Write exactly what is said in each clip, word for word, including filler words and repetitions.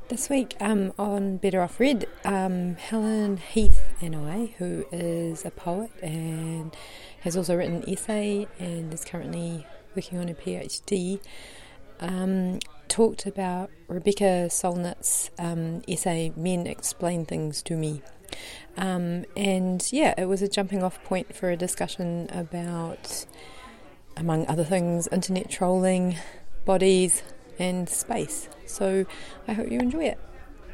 This week um, on Better Off Read, um, Helen Heath and I, who is a poet and has also written an essay and is currently working on a PhD, um, talked about Rebecca Solnit's um, essay, Men Explain Things to Me. Um, and yeah, it was a jumping off point for a discussion about, among other things, internet trolling, bodies and space. So I hope you enjoy it.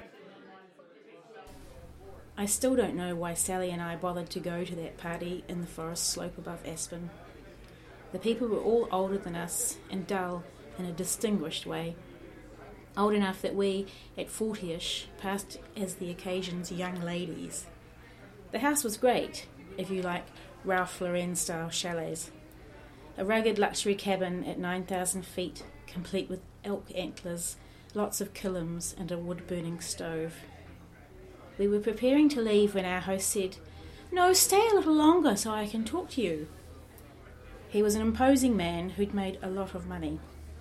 I still don't know why Sally and I bothered to go to that party in the forest slope above Aspen. The people were all older than us and dull in a distinguished way. Old enough that we, at forty-ish, passed as the occasion's young ladies. The house was great, if you like Ralph Lauren-style chalets. A rugged luxury cabin at nine thousand feet, complete with elk antlers, lots of killams and a wood-burning stove. We were preparing to leave when our host said, "No, stay a little longer so I can talk to you." He was an imposing man who'd made a lot of money.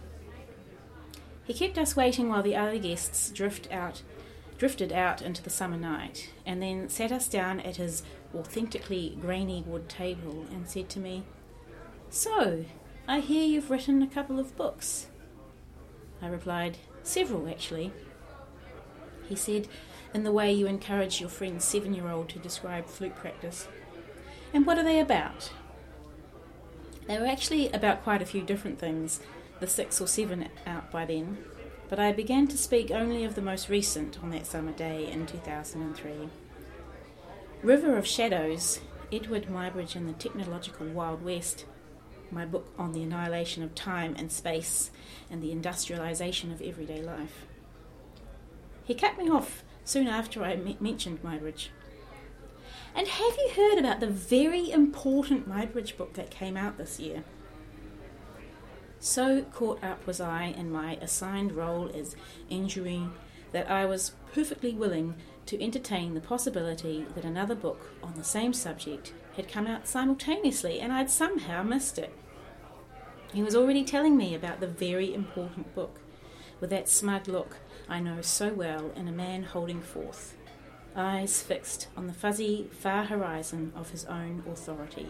He kept us waiting while the other guests drift out, drifted out into the summer night, and then sat us down at his authentically grainy wood table and said to me, "So, I hear you've written a couple of books." I replied, "Several, actually." He said, in the way you encourage your friend's seven-year-old to describe flute practice, "And what are they about?" They were actually about quite a few different things, the six or seven out by then, but I began to speak only of the most recent on that summer day in two thousand three. River of Shadows, Edward Muybridge and the Technological Wild West, my book on the annihilation of time and space and the industrialization of everyday life. He cut me off soon after I m- mentioned Muybridge. "And have you heard about the very important Muybridge book that came out this year?" So caught up was I in my assigned role as injury that I was perfectly willing to entertain the possibility that another book on the same subject had come out simultaneously and I'd somehow missed it. He was already telling me about the very important book, with that smug look I know so well in a man holding forth, eyes fixed on the fuzzy, far horizon of his own authority.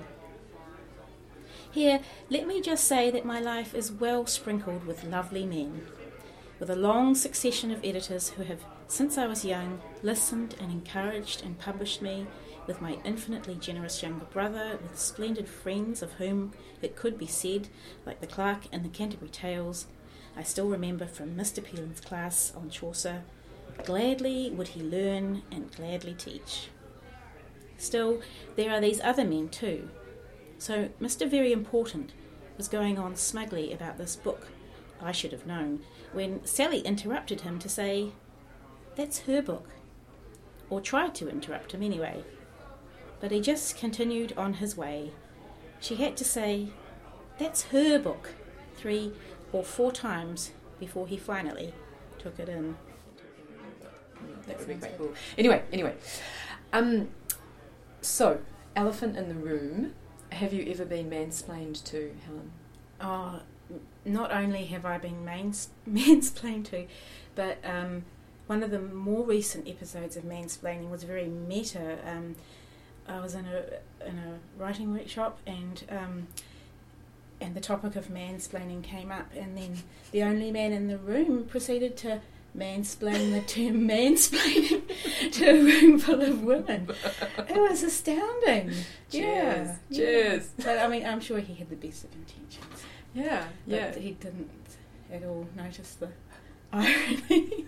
Here, let me just say that my life is well sprinkled with lovely men, with a long succession of editors who have, since I was young, listened and encouraged and published me, with my infinitely generous younger brother, with splendid friends of whom it could be said, like the clerk in the Canterbury Tales, I still remember from Mister Peelin's class on Chaucer, "Gladly would he learn and gladly teach." Still, there are these other men too. So Mister Very Important was going on smugly about this book, I should have known, when Sally interrupted him to say, "That's her book," or tried to interrupt him anyway. But he just continued on his way. She had to say, "That's her book," three or four times before he finally took it in. That would be quite cool. Anyway, anyway. Um, so, elephant in the room. Have you ever been mansplained to, Helen? Oh, not only have I been mans- mansplained to, but um, one of the more recent episodes of mansplaining was very meta. Um, I was in a in a writing workshop and um, and the topic of mansplaining came up, and then the only man in the room proceeded to mansplain the term mansplaining to a room full of women. It was astounding. Cheers. Yeah. Cheers. Yeah. But I mean, I'm sure he had the best of intentions. Yeah, But yeah. he didn't at all notice the irony.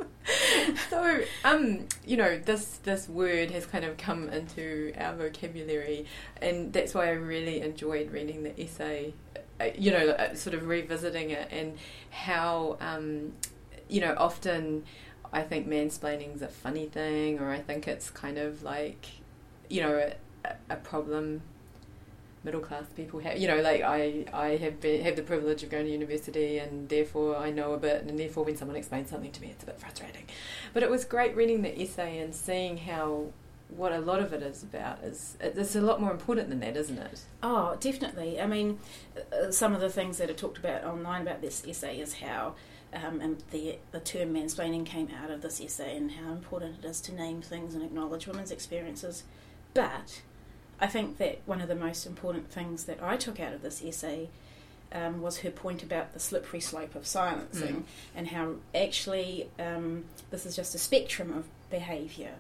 So, um, you know, this this word has kind of come into our vocabulary, and that's why I really enjoyed reading the essay. Uh, you know, uh, sort of revisiting it and how, um, you know, often I think mansplaining's a funny thing, or I think it's kind of like, you know, a, a problem middle class people have. You know, like I, I have been, have the privilege of going to university, and therefore I know a bit, and therefore when someone explains something to me, it's a bit frustrating. But it was great reading the essay and seeing how what a lot of it is about is it's a lot more important than that, isn't it? Oh, definitely. I mean, uh, some of the things that are talked about online about this essay is how um, and the the term mansplaining came out of this essay, and how important it is to name things and acknowledge women's experiences. But I think that one of the most important things that I took out of this essay um, was her point about the slippery slope of silencing, mm. and how actually um, this is just a spectrum of behaviour.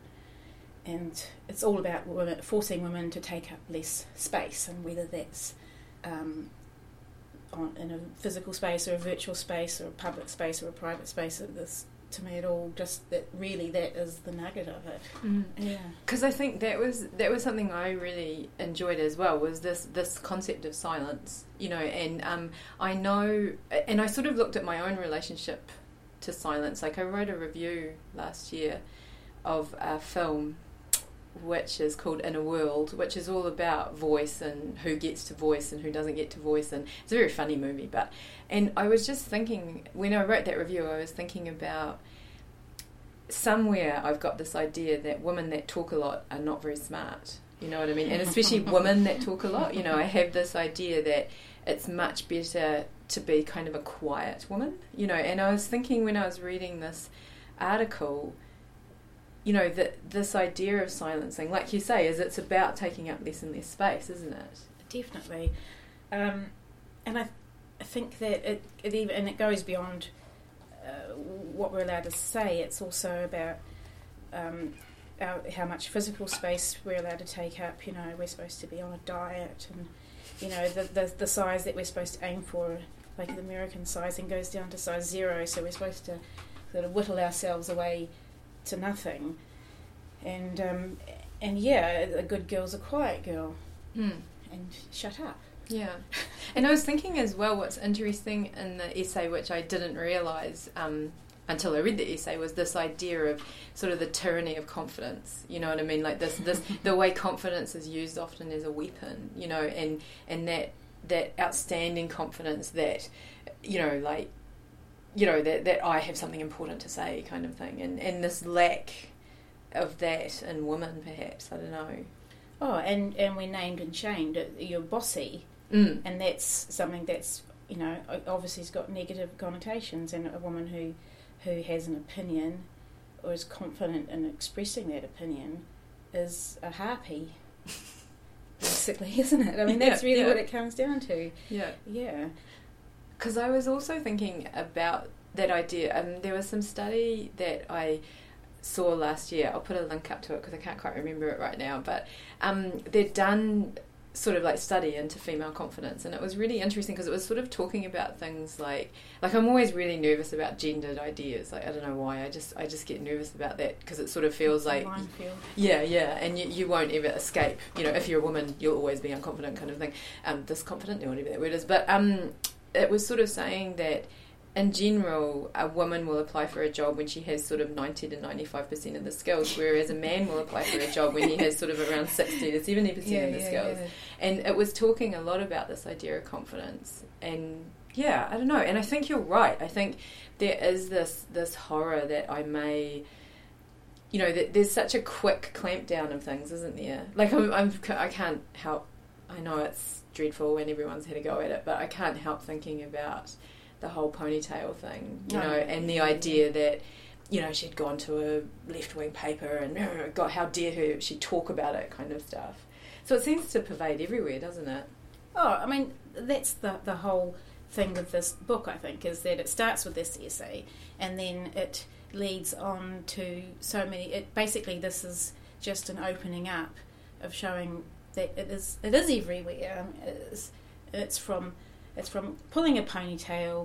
And it's all about women, forcing women to take up less space, and whether that's um, on, in a physical space or a virtual space or a public space or a private space. This, to me, it all just that really that is the nugget of it. Mm. Yeah, because I think that was that was something I really enjoyed as well. Was this this concept of silence, you know? And um, I know, and I sort of looked at my own relationship to silence. Like I wrote a review last year of a film which is called In a World, which is all about voice and who gets to voice and who doesn't get to voice, and it's a very funny movie. But and I was just thinking, when I wrote that review, I was thinking about somewhere I've got this idea that women that talk a lot are not very smart, you know what I mean? And especially women that talk a lot, you know, I have this idea that it's much better to be kind of a quiet woman, you know. And I was thinking when I was reading this article, you know, that this idea of silencing, like you say, is it's about taking up less and less space, isn't it? Definitely. Um, and I, I think that it, it even, and it goes beyond uh, what we're allowed to say. It's also about um, our, how much physical space we're allowed to take up. You know, we're supposed to be on a diet, and you know, the the, the size that we're supposed to aim for, like the American sizing, goes down to size zero. So we're supposed to sort of whittle ourselves away to nothing. And um, and yeah, a good girl's a quiet girl. Mm. And shut up. Yeah. And I was thinking as well, what's interesting in the essay, which I didn't realise um, until I read the essay, was this idea of sort of the tyranny of confidence. You know what I mean? Like this, this the way confidence is used often as a weapon, you know, and, and that that outstanding confidence that, you know, like, you know, that, that I have something important to say kind of thing. And, and this lack of that in women, perhaps, I don't know. Oh, and, and we're named and shamed. You're bossy, mm. and that's something that's, you know, obviously has got negative connotations. And a woman who, who has an opinion or is confident in expressing that opinion is a harpy, basically, isn't it? I mean, that's yeah, really yeah. what it comes down to. Yeah. Yeah. Because I was also thinking about that idea. Um, there was some study that I saw last year. I'll put a link up to it because I can't quite remember it right now. But um, they'd done sort of like study into female confidence, and it was really interesting because it was sort of talking about things like like I'm always really nervous about gendered ideas. Like I don't know why. I just I just get nervous about that because it sort of feels like minefield. yeah yeah, and you, you won't ever escape. You know, if you're a woman, you'll always be unconfident kind of thing. Um, disconfident, or whatever that word is. But um. It was sort of saying that in general a woman will apply for a job when she has sort of ninety to ninety-five percent of the skills, whereas a man will apply for a job when he has sort of around sixty to seventy percent yeah, of the yeah, skills. Yeah. And it was talking a lot about this idea of confidence. And yeah, I don't know. And I think you're right. I think there is this, this horror that I may... You know, that there's such a quick clampdown of things, isn't there? Like, I'm, I'm, I can't help... I know it's dreadful and everyone's had a go at it, but I can't help thinking about the whole ponytail thing, you no. know, and the idea that, you know, she'd gone to a left-wing paper and, God, how dare her, she'd talk about it kind of stuff. So it seems to pervade everywhere, doesn't it? Oh, I mean, that's the, the whole thing with this book, I think, is that it starts with this essay and then it leads on to so many... It basically, this is just an opening up of showing... that it is it is everywhere. It is, it's from it's from pulling a ponytail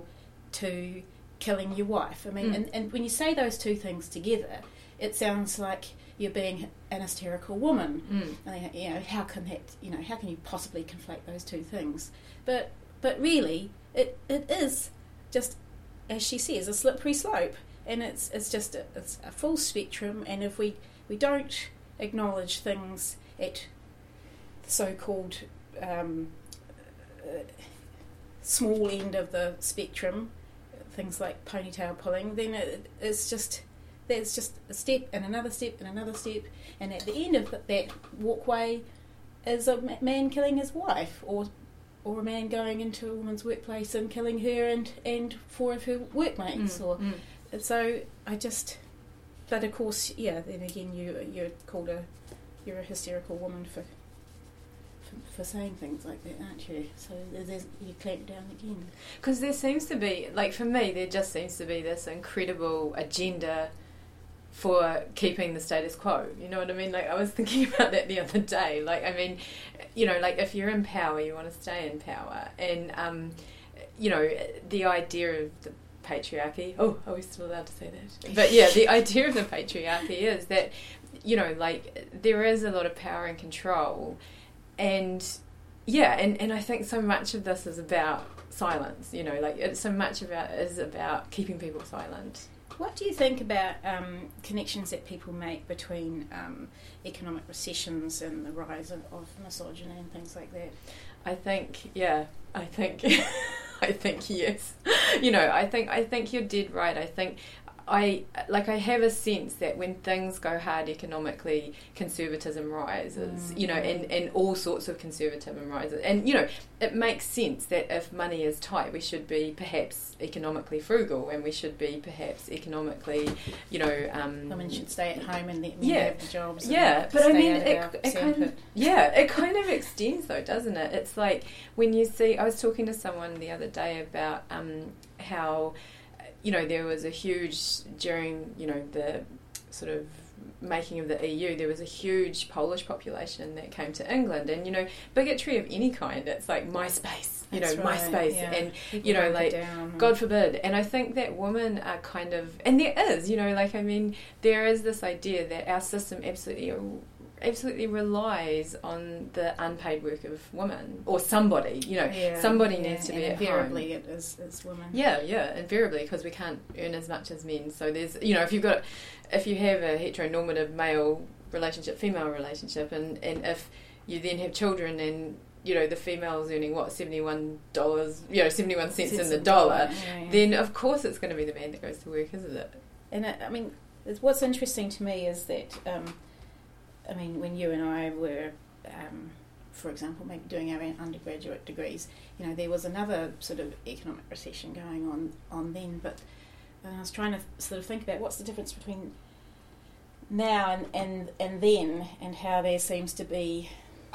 to killing your wife. I mean, mm. and, and when you say those two things together, it sounds like you're being an hysterical woman. Mm. And, you know, how can that? You know, how can you possibly conflate those two things? But but really, it it is just, as she says, a slippery slope, and it's it's just a, it's a full spectrum. And if we we don't acknowledge things at so-called um, uh, small end of the spectrum, things like ponytail pulling, then it, it's just there's just a step and another step and another step, and at the end of that walkway is a man killing his wife, or or a man going into a woman's workplace and killing her and, and four of her workmates. Mm, or mm. So I just, but of course, yeah, then again you, you're called a, you're a hysterical woman for, for, for saying things like that, aren't you? So there's, you clamp down again. Because there seems to be, like for me, there just seems to be this incredible agenda for keeping the status quo, you know what I mean? Like, I was thinking about that the other day. Like, I mean, you know, like if you're in power, you want to stay in power. And, um, you know, the idea of the patriarchy, oh, are we still allowed to say that? But yeah, the idea of the patriarchy is that, you know, like there is a lot of power and control. And yeah, and, and I think so much of this is about silence, you know, like it's so much about is about keeping people silent. What do you think about um, connections that people make between um, economic recessions and the rise of, of misogyny and things like that? I think, yeah, I think, I think yes. You know, I think I think you're dead right. I think I like I have a sense that when things go hard economically, conservatism rises, mm. you know, and, and all sorts of conservatism rises. And, you know, it makes sense that if money is tight, we should be perhaps economically frugal, and we should be perhaps economically, you know... Um, Women should stay at home and let men yeah, have the jobs. Yeah, but I mean, it, it kind of, yeah, it kind of extends though, doesn't it? It's like when you see... I was talking to someone the other day about um, how... You know, there was a huge, during, you know, the sort of making of the E U, there was a huge Polish population that came to England, and, you know, bigotry of any kind, it's like MySpace, you That's know, right, MySpace, yeah. and, People you know, like, down, God forbid. And I think that women are kind of, and there is, you know, like, I mean, there is this idea that our system absolutely absolutely relies on the unpaid work of women, or somebody, you know, yeah, somebody yeah, needs to and be at home. Invariably it is, is women. Yeah, yeah, invariably, because we can't earn as much as men. So there's, you know, if you've got, if you have a heteronormative male relationship, female relationship, and, and if you then have children and, you know, the female's earning, what, seventy-one dollars, you know, seventy-one cents in the dollar, yeah, yeah. then of course it's going to be the man that goes to work, isn't it? And it, I mean, it's, what's interesting to me is that, um, I mean, when you and I were, um, for example, maybe doing our undergraduate degrees, you know, there was another sort of economic recession going on, on then, but I was trying to sort of think about what's the difference between now and, and, and then, and how there seems to be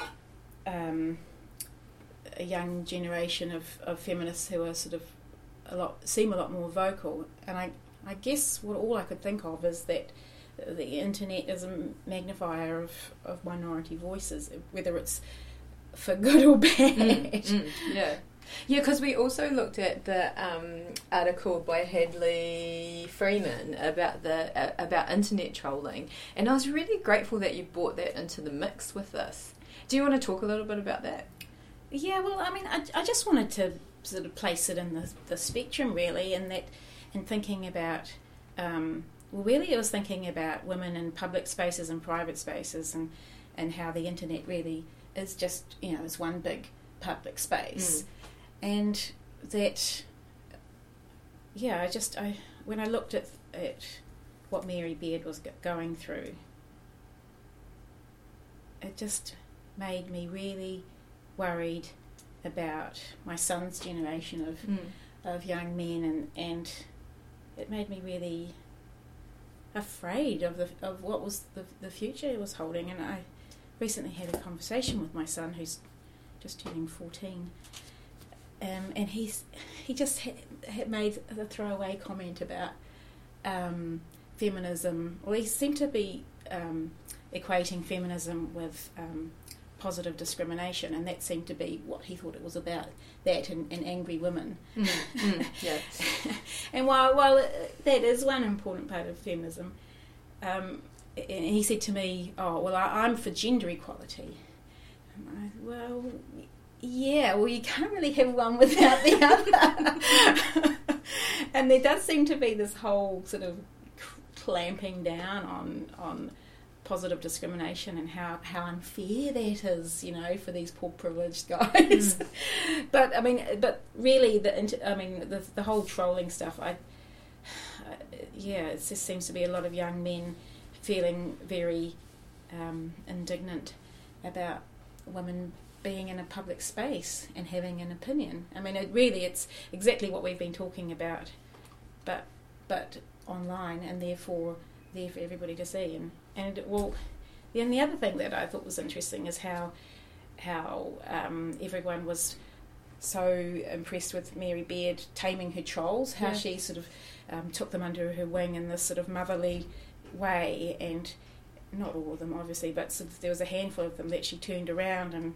um, a young generation of, of feminists who are sort of a lot, seem a lot more vocal. And I, I guess what all I could think of is that the internet is a magnifier of, of minority voices, whether it's for good or bad. Mm, mm, yeah. Yeah, because we also looked at the um, article by Hadley Freeman about the uh, about internet trolling, and I was really grateful that you brought that into the mix with this. Do you want to talk a little bit about that? Yeah, well, I mean, I, I just wanted to sort of place it in the, the spectrum, really, and that, and thinking about... Um, Well, really I was thinking about women in public spaces and private spaces, and, and how the internet really is just, you know, is one big public space. Mm. And that, yeah, I just, I when I looked at, at what Mary Beard was going through, it just made me really worried about my son's generation of mm. of young men, and, and it made me really... afraid of the of what was the the future was holding. And I recently had a conversation with my son, who's just turning fourteen, um, and he's he just had, had made a throwaway comment about um, feminism. Well, he seemed to be um, equating feminism with um, positive discrimination, and that seemed to be what he thought it was about, that and, and angry women. Mm, mm, yeah. And while while that is one important part of feminism, um, and he said to me, "Oh, well, I, I'm for gender equality." And I, well, yeah, well, you can't really have one without the other. And there does seem to be this whole sort of clamping down on on. positive discrimination, and how, how unfair that is, you know, for these poor privileged guys. Mm. But I mean, but really, the I mean, the the whole trolling stuff. I uh, yeah, it just seems to be a lot of young men feeling very um, indignant about women being in a public space and having an opinion. I mean, it really, it's exactly what we've been talking about, but but online, and therefore there for everybody to see. And and well, then the other thing that I thought was interesting is how how um, everyone was so impressed with Mary Beard taming her trolls, how yeah. she sort of um, took them under her wing in this sort of motherly way, and not all of them obviously, but sort of there was a handful of them that she turned around, and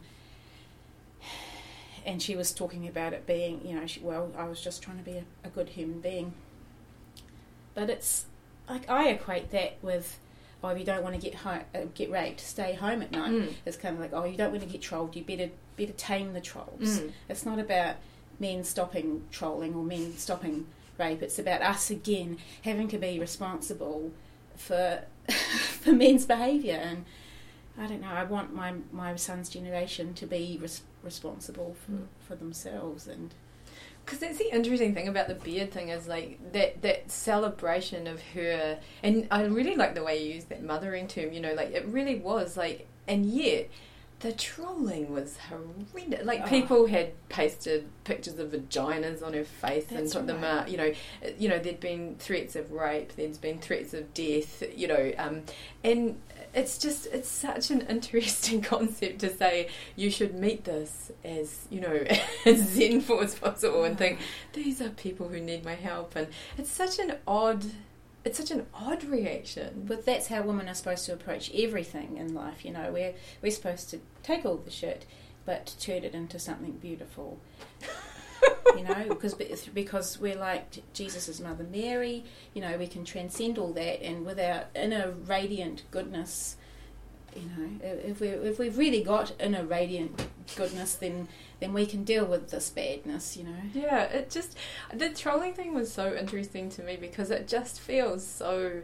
and she was talking about it being, you know, she, well, I was just trying to be a, a good human being. But it's like, I equate that with, oh, if you don't want to get home, uh, get raped, stay home at night. Mm. It's kind of like, oh, you don't want to get trolled, you better better tame the trolls. Mm. It's not about men stopping trolling or men stopping rape. It's about us again having to be responsible for for men's behaviour. And I don't know, I want my my son's generation to be res- responsible for, mm. for themselves. And because that's the interesting thing about the Beard thing, is like that that celebration of her, and I really like the way you use that mothering term, you know, like it really was like, and yet the trolling was horrendous. Like oh. people had pasted pictures of vaginas on her face that's and put right. them out, you know, you know, there'd been threats of rape, there's been threats of death, you know, um, and it's just, it's such an interesting concept to say you should meet this as, you know, as zenful as possible and think, these are people who need my help. And it's such an odd, it's such an odd reaction. But that's how women are supposed to approach everything in life, you know. We're, we're supposed to take all the shit, but turn it into something beautiful. You know, because because we're like Jesus' mother Mary, you know, we can transcend all that, and with our inner radiant goodness, you know, if we if we've really got inner radiant goodness, then then we can deal with this badness, you know. Yeah, it just, the trolling thing was so interesting to me because it just feels so,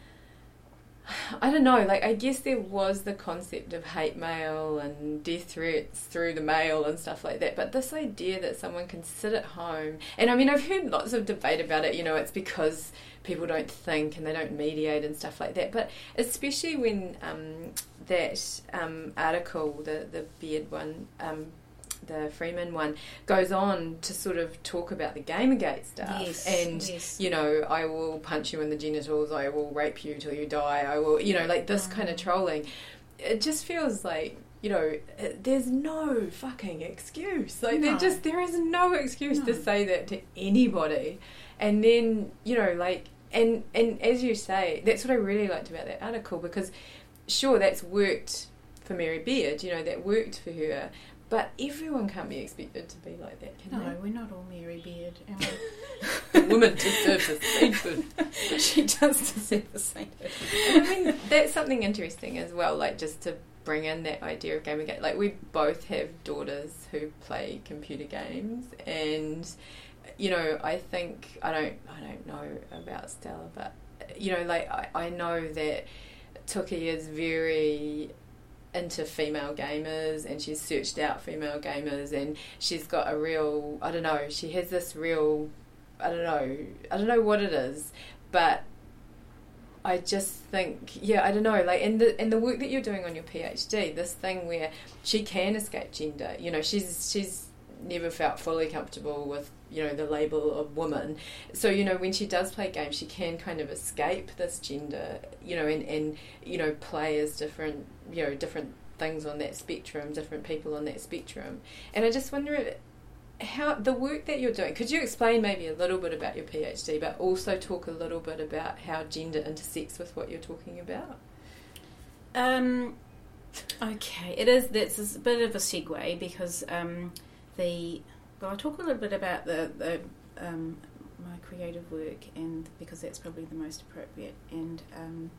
I don't know, like I guess there was the concept of hate mail and death threats through the mail and stuff like that, but this idea that someone can sit at home, and I mean I've heard lots of debate about it, you know, it's because people don't think and they don't mediate and stuff like that, but especially when um, that um, article, the, the Beard one, um, the Freeman one, goes on to sort of talk about the Gamergate stuff. Yes, and, yes. you know, I will punch you in the genitals, I will rape you till you die, I will, you know, like this mm. kind of trolling. It just feels like, you know, there's no fucking excuse. Like, no. there just, there is no excuse no. to say that to anybody. And then, you know, like, and, and as you say, that's what I really liked about that article, because sure, that's worked for Mary Beard, you know, that worked for her, but everyone can't be expected to be like that, can no, they? No, we're not all Mary Beard. And the woman deserves the sainthood. She does deserve the sainthood. I mean, that's something interesting as well, like just to bring in that idea of Gamergate. Like, we both have daughters who play computer games, and, you know, I think, I don't, I don't know about Stella, but, you know, like, I, I know that Tuki is very into female gamers, and she's searched out female gamers, and she's got a real, I don't know, she has this real, I don't know, I don't know what it is, but I just think, yeah, I don't know, like, in the in the work that you're doing on your PhD, this thing where she can escape gender, you know, she's she's never felt fully comfortable with, you know, the label of woman. So, you know, when she does play games, she can kind of escape this gender, you know, and, and you know, play as different, you know, different things on that spectrum, different people on that spectrum. And I just wonder if, how the work that you're doing, could you explain maybe a little bit about your PhD, but also talk a little bit about how gender intersects with what you're talking about? Um, okay, it is, that's a bit of a segue, because um, the, well, I'll talk a little bit about the, the um, my creative work, and because that's probably the most appropriate, and um,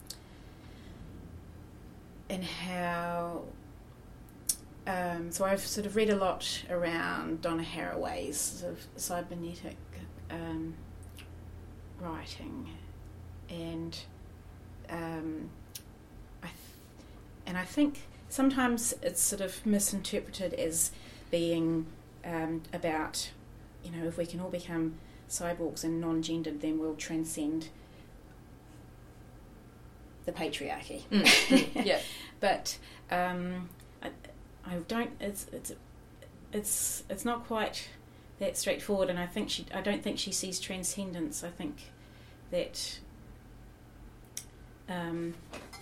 and how um, so I've sort of read a lot around Donna Haraway's sort of cybernetic um, writing, and um, I th- and I think sometimes it's sort of misinterpreted as being um, about, you know, if we can all become cyborgs and non-gendered, then we'll transcend the patriarchy. Mm. Mm. Yeah. But um, I, I don't. It's it's it's it's not quite that straightforward. And I think she. I don't think she sees transcendence. I think that. Um,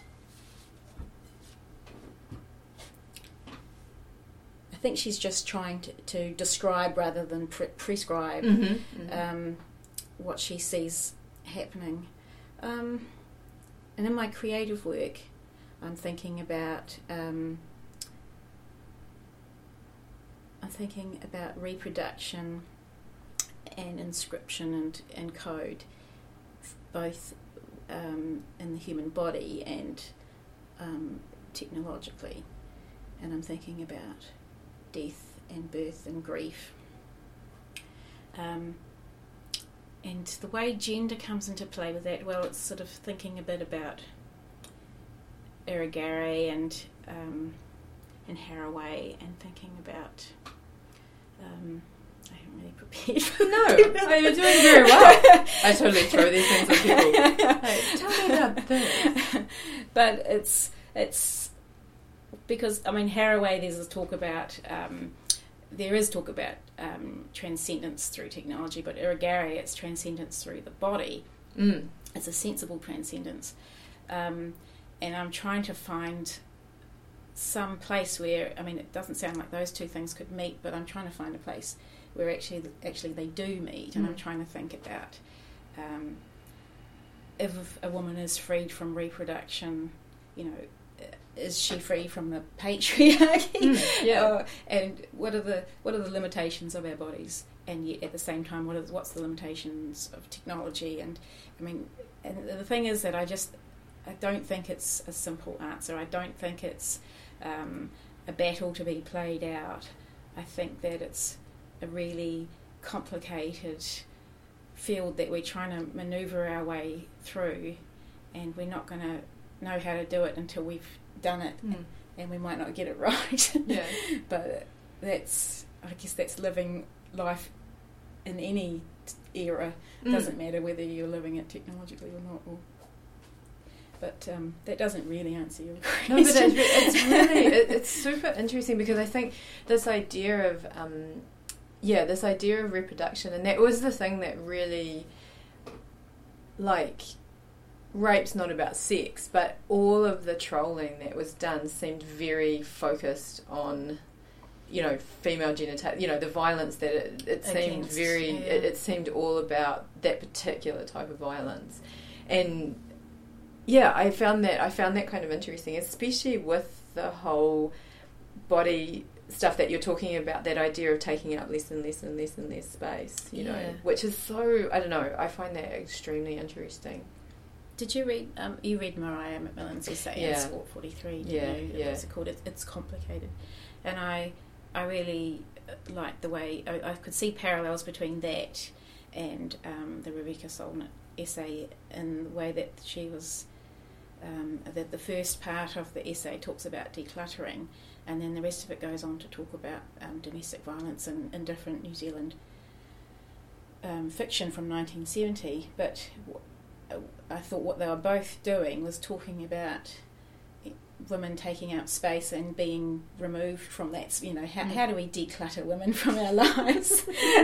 I think she's just trying to, to describe rather than pre- prescribe mm-hmm. Mm-hmm. Um, what she sees happening. Um, and in my creative work, I'm thinking about um, I'm thinking about reproduction and inscription and, and code, both um, in the human body and um, technologically. And I'm thinking about death and birth and grief. Um, and the way gender comes into play with that, well, it's sort of thinking a bit about Irigaray and um, and Haraway, and thinking about um, I haven't really prepared for No, oh, you're doing very well. I totally throw these things at people. Like, tell me about this. But it's it's because, I mean, Haraway, there's a talk about um, there is talk about um, transcendence through technology, but Irigaray, it's transcendence through the body. Mm. It's a sensible transcendence. Um, and I'm trying to find some place where, I mean, it doesn't sound like those two things could meet, but I'm trying to find a place where actually actually they do meet. And mm. I'm trying to think about um, if a woman is freed from reproduction, you know, is she free from the patriarchy? Mm, yeah. Or, and what are the what are the limitations of our bodies? And yet at the same time, what is what's the limitations of technology? And I mean, and the thing is that I just I don't think it's a simple answer. I don't think it's um, a battle to be played out. I think that it's a really complicated field that we're trying to manoeuvre our way through, and we're not going to know how to do it until we've done it, mm. and we might not get it right. Yeah. But that's, I guess that's living life in any era. It mm. doesn't matter whether you're living it technologically or not. Or, but um, that doesn't really answer your question. No, but it's, re- it's really, it, it's super interesting, because I think this idea of, um, yeah, this idea of reproduction, and that was the thing that really, like, rape's not about sex, but all of the trolling that was done seemed very focused on, you know, female genitalia, you know, the violence that it, it seemed Against, very, yeah. it, it seemed all about that particular type of violence. And yeah, I found that, I found that kind of interesting, especially with the whole body stuff that you're talking about, that idea of taking up less and less and less and less space, you Yeah. know, which is so, I don't know, I find that extremely interesting. Did you read? Um, you read Mariah McMillan's essay in Yeah. Sport forty-three? Didn't Yeah, you? yeah. What's it called? It, it's complicated, and I, I really liked the way I, I could see parallels between that and um, the Rebecca Solnit essay, in the way that she was. Um, that the first part of the essay talks about decluttering, and then the rest of it goes on to talk about um, domestic violence in, in different New Zealand um, fiction from nineteen seventy. But I thought what they were both doing was talking about women taking up space and being removed from that. You know, how, mm. how do we declutter women from our lives?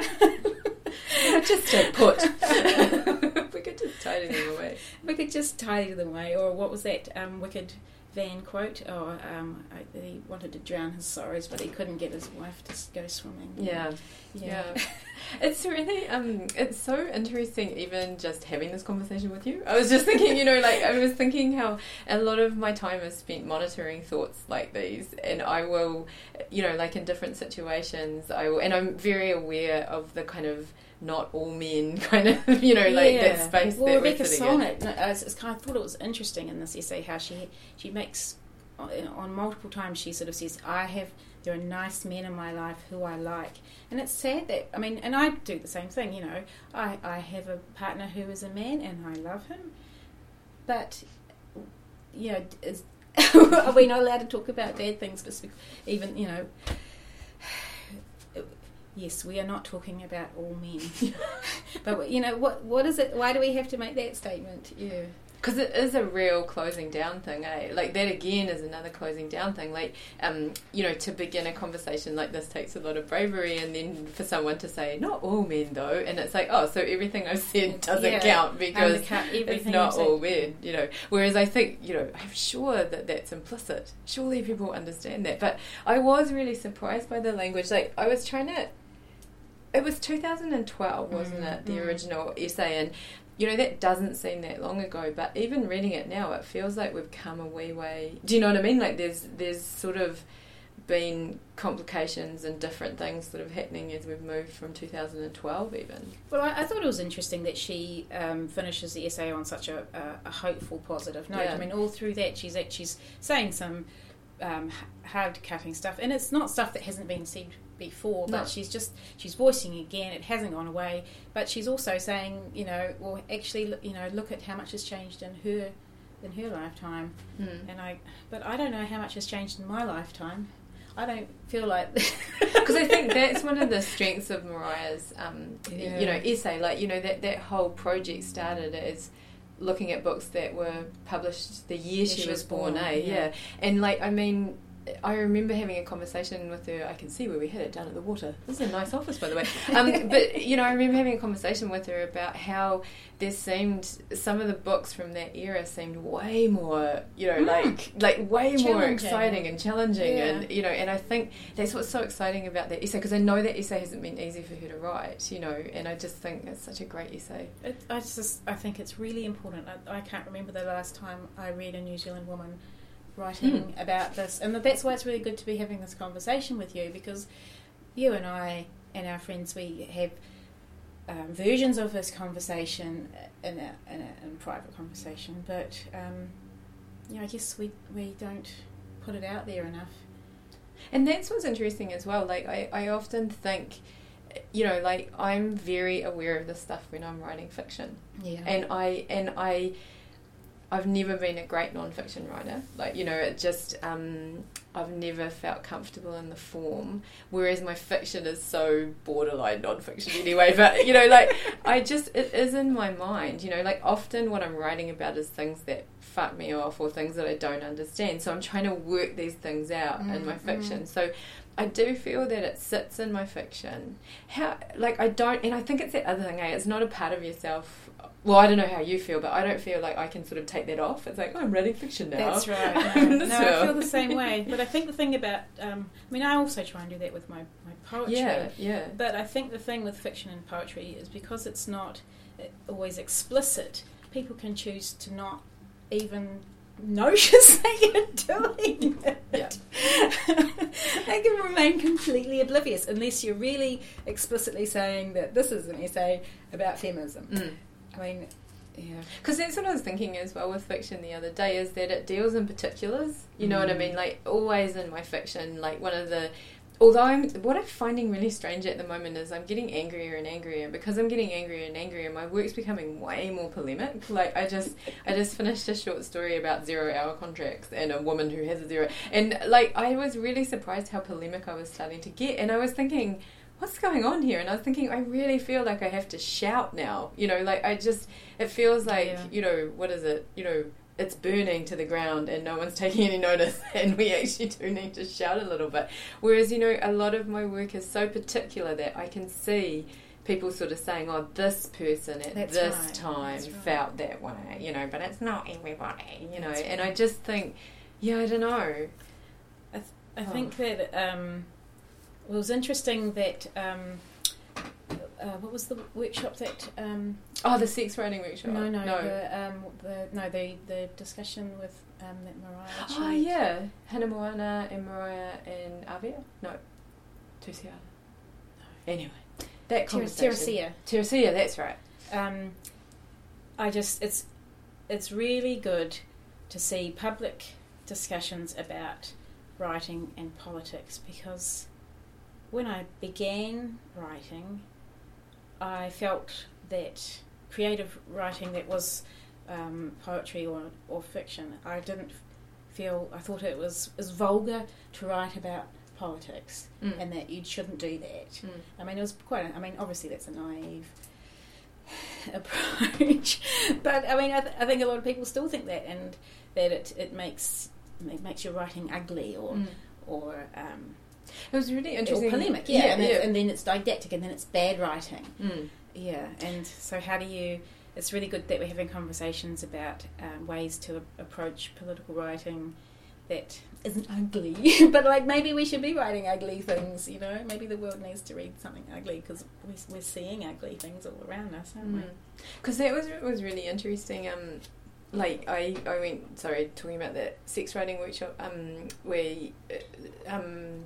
Just don't put. We could just tidy them away. We could just tidy them away. Or what was that um, Wicked Van quote? Or um, I, he wanted to drown his sorrows, but he couldn't get his wife to go swimming. Yeah, yeah. yeah. It's really, um, it's so interesting even just having this conversation with you. I was just thinking, you know, like, I was thinking how a lot of my time is spent monitoring thoughts like these, and I will, you know, like in different situations, I will, and I'm very aware of the kind of not all men kind of, you know, like yeah. that space well, that Rebecca we're sitting Solnit, in. no, I, was, kind of thought it was interesting in this essay how she she makes, on multiple times she sort of says, I have, there are nice men in my life who I like. And it's sad that, I mean, and I do the same thing, you know, I, I have a partner who is a man and I love him, but, you know, is, are we not allowed to talk about bad things, but even, you know, yes, we are not talking about all men. But, you know, what what is it? Why do we have to make that statement? Yeah. Because it is a real closing down thing, eh? Like, that again is another closing down thing. Like, um, you know, to begin a conversation like this takes a lot of bravery, and then for someone to say, not all men, though, and it's like, oh, so everything I've said doesn't yeah. count because it's not all said. men, you know. Whereas I think, you know, I'm sure that that's implicit. Surely people understand that. But I was really surprised by the language. Like, I was trying to... It was two thousand twelve, wasn't mm, it, the mm. original essay, and... You know, that doesn't seem that long ago, but even reading it now, it feels like we've come a wee way. Do you know what I mean? Like, there's there's sort of been complications and different things sort of happening as we've moved from two thousand twelve even. Well, I, I thought it was interesting that she um, finishes the essay on such a, a, a hopeful, positive note. Yeah. I mean, all through that, she's she's saying some um, hard-cutting stuff, and it's not stuff that hasn't been said before, but no. she's just she's voicing again. It hasn't gone away, but she's also saying, you know, well, actually, you know, look at how much has changed in her in her lifetime, mm. and I, but I don't know how much has changed in my lifetime. I don't feel like because I think that's one of the strengths of Mariah's, um, yeah. you know, essay. Like, you know, that that whole project started as looking at books that were published the year yeah, she, she was was born, born eh? yeah. Yeah, and like, I mean. I remember having a conversation with her. I can see where we had it down at the water. This is a nice office, by the way. Um, but, you know, I remember having a conversation with her about how there seemed, some of the books from that era seemed way more, you know, mm. like like way more exciting and challenging. Yeah. And, you know, and I think that's what's so exciting about that essay, because I know that essay hasn't been easy for her to write, you know, and I just think it's such a great essay. It, I just, I think it's really important. I, I can't remember the last time I read a New Zealand woman writing mm. about this, and that's why it's really good to be having this conversation with you, because you and I and our friends, we have um, versions of this conversation in a, in a in private conversation, but um, yeah, I guess we we don't put it out there enough. And that's what's interesting as well. Like, I, I often think, you know, like, I'm very aware of this stuff when I'm writing fiction, yeah, and I and I. I've never been a great non-fiction writer. Like, you know, it just, um, I've never felt comfortable in the form, whereas my fiction is so borderline non-fiction anyway. But, you know, like, I just, it is in my mind, you know, like, often what I'm writing about is things that fuck me off or things that I don't understand. So I'm trying to work these things out mm, in my fiction. Mm. So I do feel that it sits in my fiction. How, like, I don't, and I think it's that other thing, eh? It's not a part of yourself. Well, I don't know how you feel, but I don't feel like I can sort of take that off. It's like, oh, I'm writing fiction now. That's right. No, no I feel the same way. But I think the thing about, um, I mean, I also try and do that with my, my poetry. Yeah, yeah. But I think the thing with fiction and poetry is because it's not always explicit, people can choose to not even notice that you're doing it. Yeah. They can remain completely oblivious unless you're really explicitly saying that this is an essay about feminism. Mm. I mean, yeah. Because that's what I was thinking as well with fiction the other day, is that it deals in particulars. You know mm. what I mean? Like, always in my fiction, like, one of the... Although I'm, what I'm finding really strange at the moment is I'm getting angrier and angrier. Because I'm getting angrier and angrier, my work's becoming way more polemic. Like, I just I just finished a short story about zero-hour contracts and a woman who has a zero... And, like, I was really surprised how polemic I was starting to get. And I was thinking... what's going on here? And I was thinking, I really feel like I have to shout now. You know, like, I just, it feels like, yeah. you know, what is it? You know, it's burning to the ground and no one's taking any notice, and we actually do need to shout a little bit. Whereas, you know, a lot of my work is so particular that I can see people sort of saying, oh, this person at That's this right. time That's right. felt that way, you know, but it's not everybody, you know. That's and right. I just think, yeah, I don't know. I, th- I oh. think that um, it was interesting that um, uh, what was the workshop that um, oh the sex writing workshop no no no the, um, the no the the discussion with um, that Mariah oh achieved. yeah Hannah Moana and Mariah and Avia no Tusiana no. Anyway that conversation Teresia Teresia that's right. um, I just it's it's really good to see public discussions about writing and politics, because when I began writing, I felt that creative writing that was um, poetry or, or fiction, I didn't feel, I thought it was, was vulgar to write about politics Mm. and that you shouldn't do that. Mm. I mean, it was quite. A, I mean, obviously that's a naive approach, but I mean, I, th- I think a lot of people still think that, and that it it makes it makes your writing ugly or Mm. or um, It was really interesting. or polemic. Yeah, yeah, and, yeah. It's, and then it's didactic, and then it's bad writing. Mm. Yeah, and so how do you? It's really good that we're having conversations about um, ways to a- approach political writing that isn't ugly. But like maybe we should be writing ugly things. You know, maybe the world needs to read something ugly because we, we're seeing ugly things all around us, aren't we? Because that was was really interesting. Um, like I, I went sorry talking about that sex writing workshop. Um, where uh, um,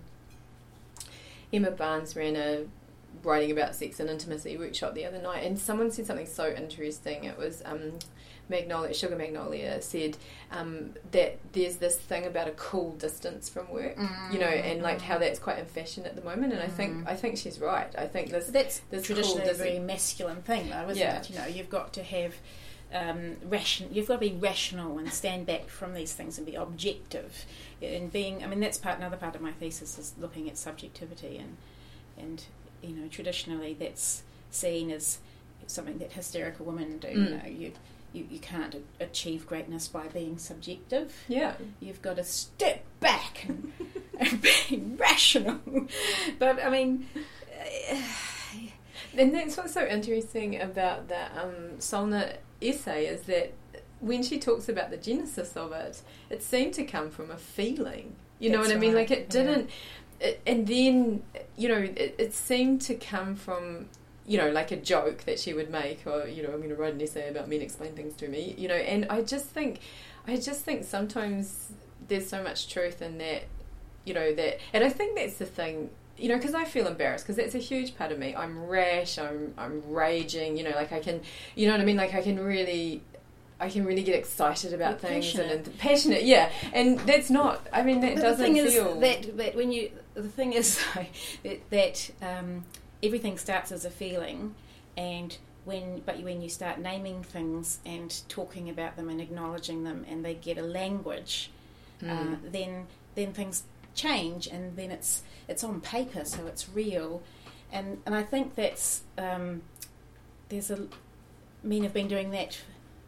Emma Barnes ran a writing about sex and intimacy workshop the other night, and someone said something so interesting. It was um, Magnolia, Sugar Magnolia said um, that there's this thing about a cool distance from work, mm. you know, and like how that's quite in fashion at the moment. And mm. I think I think she's right. I think this that's this traditionally cool a very masculine thing, though, isn't yeah. it? You know, you've got to have um, ration. You've got to be rational and stand back from these things and be objective. And being, I mean, that's part. Another part of my thesis is looking at subjectivity and and. You know, traditionally that's seen as something that hysterical women do. Mm. You know, you, you you can't a- achieve greatness by being subjective. Yeah, you've got to step back and, and be rational. But I mean, uh, and that's what's so interesting about that um, Solnit essay is that when she talks about the genesis of it, it seemed to come from a feeling. You know that's what I mean? right. Like it didn't. Yeah. It, and then, you know, it, it seemed to come from, you know, like a joke that she would make, or, you know, I'm going to write an essay about men explain things to me, you know, and I just think, I just think sometimes there's so much truth in that, you know, that, and I think that's the thing, you know, because I feel embarrassed, because that's a huge part of me. I'm rash, I'm, I'm raging, you know, like I can, you know what I mean, like I can really... I can really get excited about You're things passionate. and, and passionate, yeah. And that's not. I mean, that but doesn't the thing feel. Is that, that when you the thing is that, that um, everything starts as a feeling, and when but when you start naming things and talking about them and acknowledging them, and they get a language, mm. uh, then then things change, and then it's it's on paper, so it's real, and and I think that's um, there's a men have been doing that.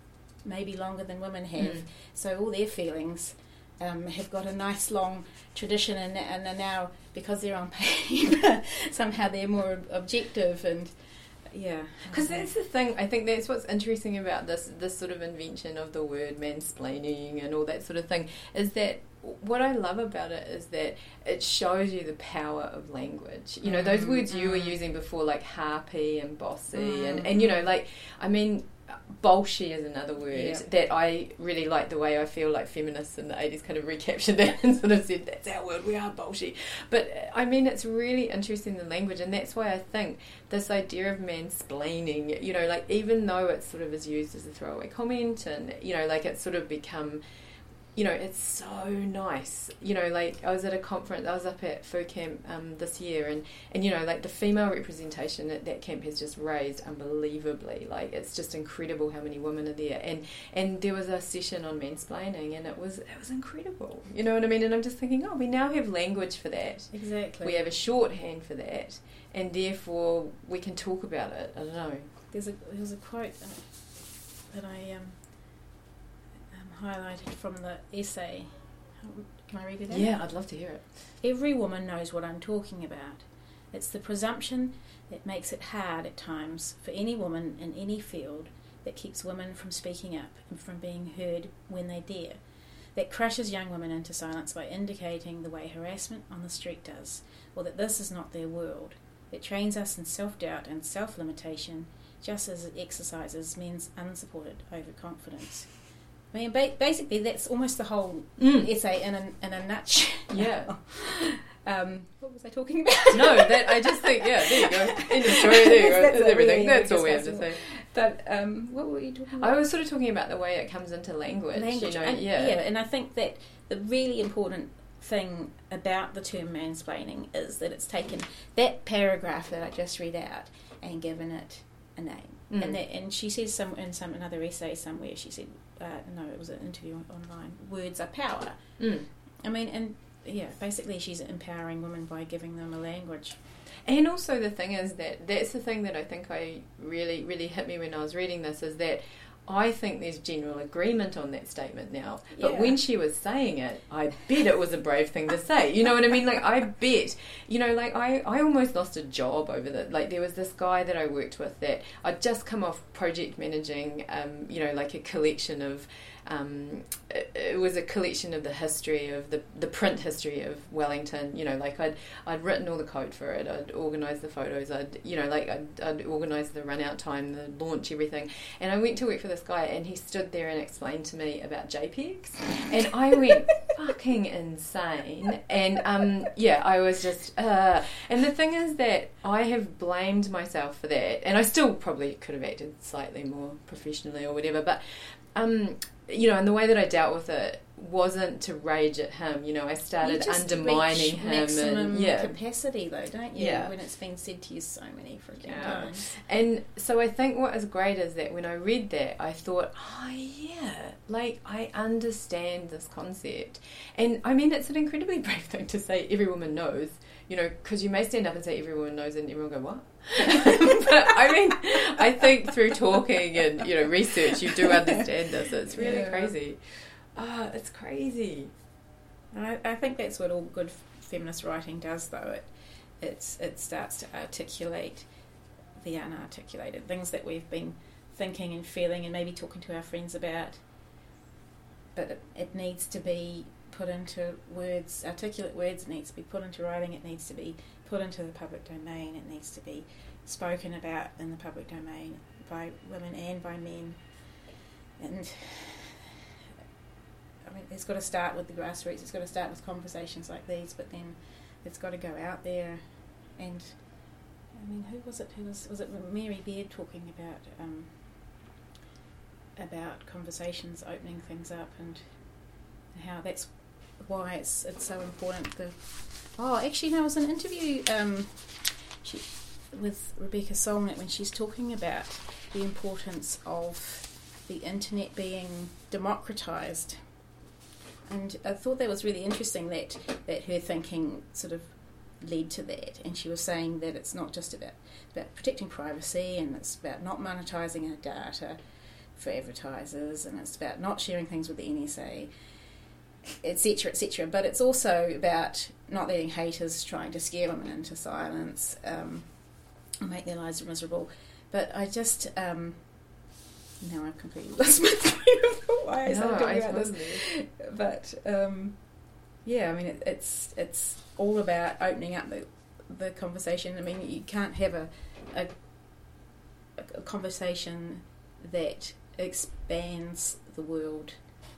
Maybe longer than women have, mm. so all their feelings um, have got a nice long tradition, and, and are now, because they're on paper, somehow they're more objective, and yeah. Because that's the thing, I think that's what's interesting about this this sort of invention of the word mansplaining and all that sort of thing, is that what I love about it is that it shows you the power of language. You know, mm. those words mm. you were using before, like harpy and bossy, mm. and, and, you know, like, I mean... Bolshy is another word yeah. that I really like, the way I feel like feminists in the eighties kind of recaptured that and sort of said, that's our word, we are bolshy. But I mean, it's really interesting, the language, and that's why I think this idea of mansplaining, you know, like even though it sort of is used as a throwaway comment, and, you know, like it's sort of become, you know, it's so nice. You know, like I was at a conference, I was up at Fur Camp um, this year, and, and, you know, like the female representation at that camp has just raised unbelievably. Like it's just incredible how many women are there. And, and there was a session on mansplaining, and it was, it was incredible. You know what I mean? And I'm just thinking, oh, we now have language for that. Exactly. We have a shorthand for that, and therefore we can talk about it. I don't know. There's a, there's a quote uh, that I... Um, highlighted from the essay. Can I read it out? Yeah, I'd love to hear it. Every woman knows what I'm talking about. It's the presumption that makes it hard at times for any woman in any field, that keeps women from speaking up and from being heard when they dare, that crushes young women into silence by indicating the way harassment on the street does, or that this is not their world. It trains us in self-doubt and self-limitation, just as it exercises men's unsupported overconfidence. I mean, ba- basically, that's almost the whole mm. essay in a, in a nutshell. Yeah. um, what was I talking about? No, that I just think, yeah, there you go. End of story, there you go. That's, that's everything. Really that's all we have to say. But um, what were you talking about? I was sort of talking about the way it comes into language. Language, you know, and, yeah. Yeah, and I think that the really important thing about the term mansplaining is that it's taken that paragraph that I just read out and given it a name. Mm. And that, and she says some in some another essay somewhere, she said, uh, no, it was an interview online, words are power. Mm. I mean, and yeah, basically she's empowering women by giving them a language. And also the thing is that that's the thing that I think I really, really hit me when I was reading this, is that I think there's general agreement on that statement now. But Yeah. when she was saying it, I bet it was a brave thing to say. You know what I mean? Like, I bet, you know, like, I, I almost lost a job over that. Like, there was this guy that I worked with that I'd just come off project managing, um, you know, like a collection of, um, it, it was a collection of the history of the, the print history of Wellington. You know, like, I'd, I'd written all the code for it. I'd organised the photos. I'd, you know, like, I'd, I'd organised the run out time, the launch, everything. And I went to work for this guy, and he stood there and explained to me about JPEGs, and I went fucking insane. And um, yeah, I was just uh, and the thing is that I have blamed myself for that, and I still probably could have acted slightly more professionally or whatever, but um, you know, and the way that I dealt with it wasn't to rage at him. You know, I started You just undermining reach him maximum and yeah capacity, though, don't you? Yeah. When it's been said to you so many freaking Yeah. times. And so I think what is great is that when I read that, I thought, oh yeah, like, I understand this concept. And I mean, it's an incredibly brave thing to say every woman knows, you know, because you may stand up and say every woman knows and everyone go, what? But I mean, I think through talking and, you know, research, you do understand this. It's really Yeah. crazy. Ah, it's crazy. I, I think that's what all good feminist writing does, though. It it's it starts to articulate the unarticulated things that we've been thinking and feeling and maybe talking to our friends about. But it, it needs to be put into words, articulate words. It needs to be put into writing. It needs to be put into the public domain. It needs to be spoken about in the public domain by women and by men. And I mean, it's got to start with the grassroots. It's got to start with conversations like these, but then it's got to go out there. And I mean, who was it? Who was was it? Mary Beard talking about um, about conversations, opening things up, and how that's why it's it's so important. The oh, actually, no, it was an interview um, she, with Rebecca Solnit when she's talking about the importance of the internet being democratised. And I thought that was really interesting that, that her thinking sort of led to that. And she was saying that it's not just about, about protecting privacy, and it's about not monetising our data for advertisers, and it's about not sharing things with the N S A, et cetera, et cetera. But it's also about not letting haters trying to scare women into silence um, and make their lives miserable. But I just... Um, now I've completely lost my train of thought. Why I started talking about this. But um, yeah, I mean, it, it's it's all about opening up the the conversation. I mean, you can't have a a, a conversation that expands the world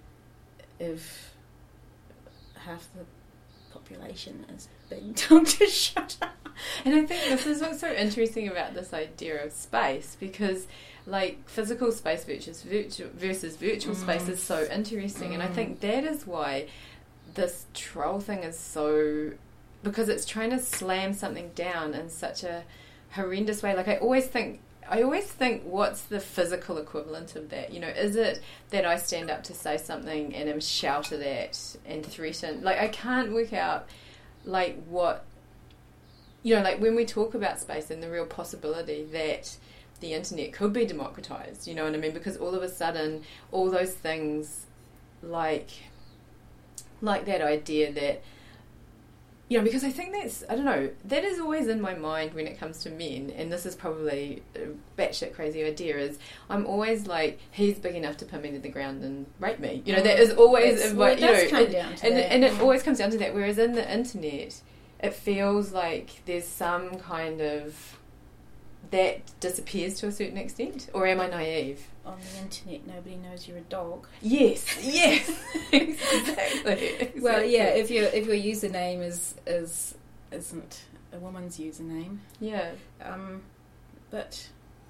if half the population is being told to shut up. And I think this is what's so interesting about this idea of space, because like physical space versus virtual, versus virtual mm. space is so interesting. Mm. And I think that is why this troll thing is so, because it's trying to slam something down in such a horrendous way. Like I always think I always think what's the physical equivalent of that? You know, is it that I stand up to say something and am shouted at and threatened? Like I can't work out like what, you know, like when we talk about space and the real possibility that the internet could be democratized, you know what I mean? Because all of a sudden, all those things, like, like that idea that, you know, because I think that's, I don't know, that is always in my mind when it comes to men, and this is probably a batshit crazy idea, is I'm always like, he's big enough to pin me to the ground and rape me. You know, that is always, it's, in well, my, it you does know, come it, down to and, that. and it always comes down to that, whereas in the internet, it feels like there's some kind of, that disappears to a certain extent, or am I naive? On the internet, nobody knows you're a dog. Yes, yes, exactly, exactly. Well, yeah, if your if your username is is isn't a woman's username, yeah, um, but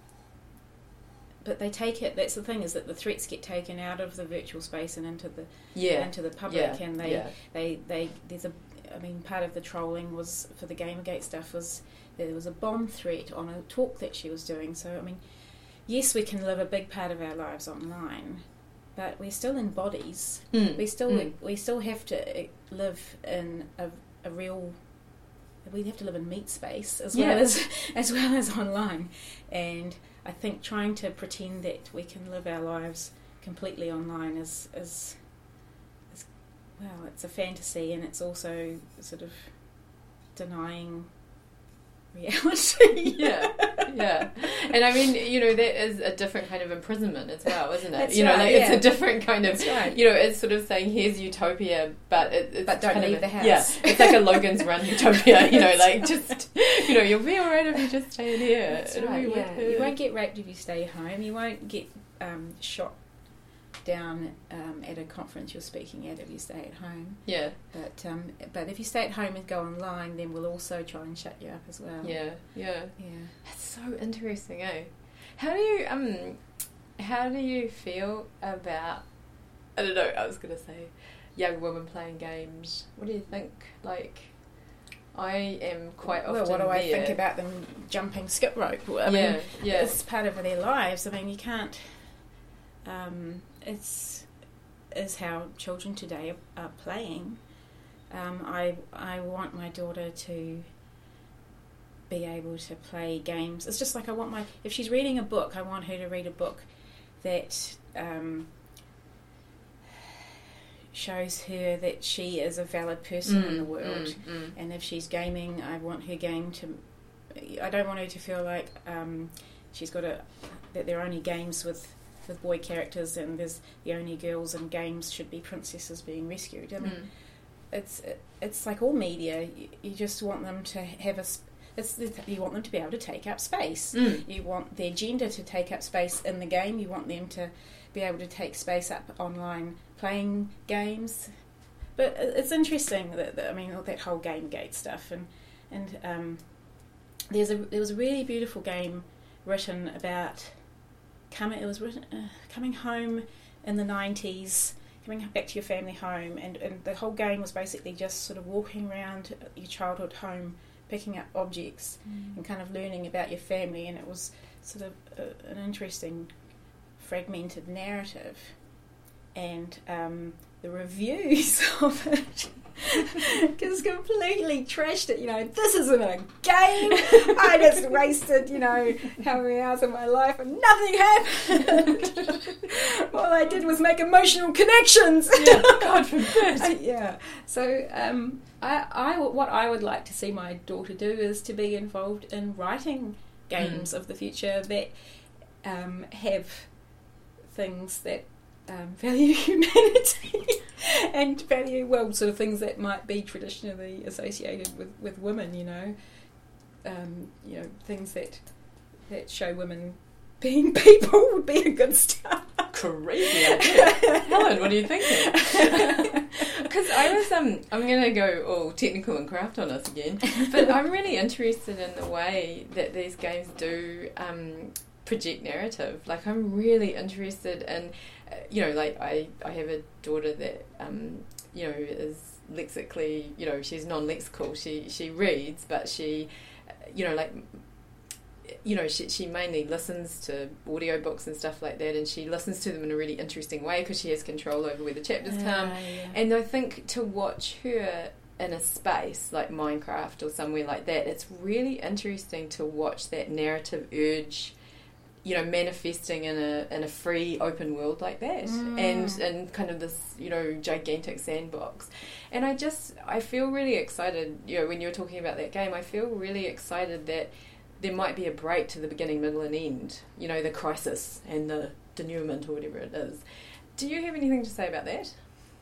but they take it. That's the thing, is that the threats get taken out of the virtual space and into the yeah into the public, yeah. and they, yeah. they they there's a. I mean, part of the trolling was for the Gamergate stuff was there was a bomb threat on a talk that she was doing. So I mean, yes, we can live a big part of our lives online, but we're still in bodies. Mm. We still Mm. we still have to live in a, a real. We have to live in meat space as well Yeah. as as well as online, and I think trying to pretend that we can live our lives completely online is is, is well, it's a fantasy, and it's also sort of denying reality. Yeah, yeah. And I mean, you know, there is a different kind of imprisonment as well, isn't it? That's you know, right, like yeah. it's a different kind of, That's right. you know, it's sort of saying here's utopia, but it, it's But don't kind leave of the a- house. Yeah, it's like a Logan's Run utopia. You know, That's like just, you know, you'll be all right if you just stay in here. That's It'll right, be yeah. with You won't get raped if you stay home. You won't get um, shot down um, at a conference you're speaking at if you stay at home. Yeah, But um, but if you stay at home and go online, then we'll also try and shut you up as well. yeah, yeah. Yeah. That's so interesting, eh? How do you um, how do you feel about? I don't know. I was gonna say, young women playing games. What do you think? Like, I am quite often. Well, what do I there. think about them jumping skip rope? I yeah, mean, yeah, it's part of their lives. I mean, you can't. Um, it's is how children today are, are playing. Um, I I want my daughter to be able to play games. It's just like I want my if she's reading a book, I want her to read a book that um, shows her that she is a valid person mm, in the world. Mm, mm. And if she's gaming, I want her game to. I don't want her to feel like um, she's got a that there are only games with, with boy characters and there's the only girls in games should be princesses being rescued. I mean, Mm. it's it's like all media. You, you just want them to have a. Sp- It's you want them to be able to take up space. Mm. You want their gender to take up space in the game. You want them to be able to take space up online playing games. But it's interesting that, that I mean all that whole GameGate stuff and and um, there's a there was a really beautiful game written about coming. It was written uh, coming home in the nineties. Coming back to your family home, and, and the whole game was basically just sort of walking around your childhood home, picking up objects Mm. and kind of learning about your family, and it was sort of a, an interesting fragmented narrative. And um, the reviews of it just completely trashed it. You know, this isn't a game. I just wasted, you know, how many hours of my life and nothing happened. All I did was make emotional connections. Yeah, God forbid. Uh, yeah. So um, I, I, what I would like to see my daughter do is to be involved in writing games Mm. of the future that um, have things that um, value humanity and value, well, sort of things that might be traditionally associated with, with women, you know. Um, you know, things that that show women being people would be a good start. Crazy idea. Helen, what are you thinking? Because I was, um, I'm going to go all technical and craft on us again, but I'm really interested in the way that these games do um, project narrative. Like, I'm really interested in, uh, you know, like, I, I have a daughter that, um, you know, is lexically, you know, she's non-lexical. She, she reads, but she, you know, like, you know, she she mainly listens to audiobooks and stuff like that, and she listens to them in a really interesting way because she has control over where the chapters come. Uh, yeah. And I think to watch her in a space like Minecraft or somewhere like that, it's really interesting to watch that narrative urge, you know, manifesting in a in a free open world like that, Mm. and and kind of this, you know, gigantic sandbox. And I just I feel really excited, you know, when you were talking about that game, I feel really excited that there might be a break to the beginning, middle and end, you know, the crisis and the denouement or whatever it is. Do you have anything to say about that?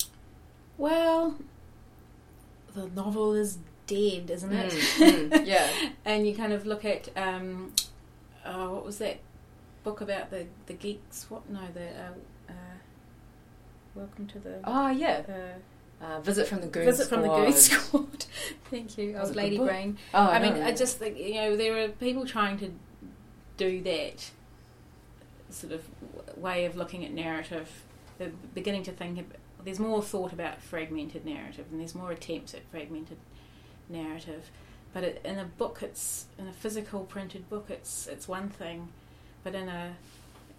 Well, the novel is dead, isn't it? Mm, mm, yeah. And you kind of look at, um, oh, what was that book about the, the geeks? What? No, the uh, uh, Welcome to the Oh, yeah. uh, Uh, Visit from the Goon Visit Squad. from the Goon Squad. Thank you. I Was was it a Lady good book? Brain. Oh, I mean, no. I just think, you know, there are people trying to do that sort of w- way of looking at narrative. They're beginning to think, ab- there's more thought about fragmented narrative, and there's more attempts at fragmented narrative. But it, in a book, it's in a physical printed book, it's it's one thing, but in a